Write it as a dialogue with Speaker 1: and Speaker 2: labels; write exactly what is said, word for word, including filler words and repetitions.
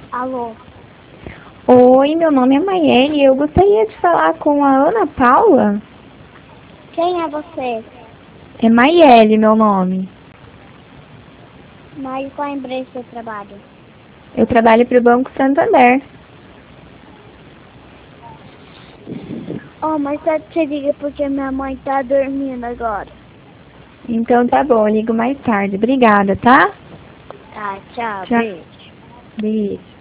Speaker 1: Alô?
Speaker 2: Oi, meu nome é Maiele e eu gostaria de falar com a Ana Paula.
Speaker 1: Quem é você?
Speaker 2: É Maiele meu nome.
Speaker 1: Mas qual empresa você trabalha?
Speaker 2: Eu trabalho para o Banco Santander.
Speaker 1: Oh, mas só te liga porque minha mãe tá dormindo agora.
Speaker 2: Então tá bom, eu ligo mais tarde. Obrigada, tá?
Speaker 1: Tá, tchau,
Speaker 2: Tchau.
Speaker 1: beijo.
Speaker 2: Beijo.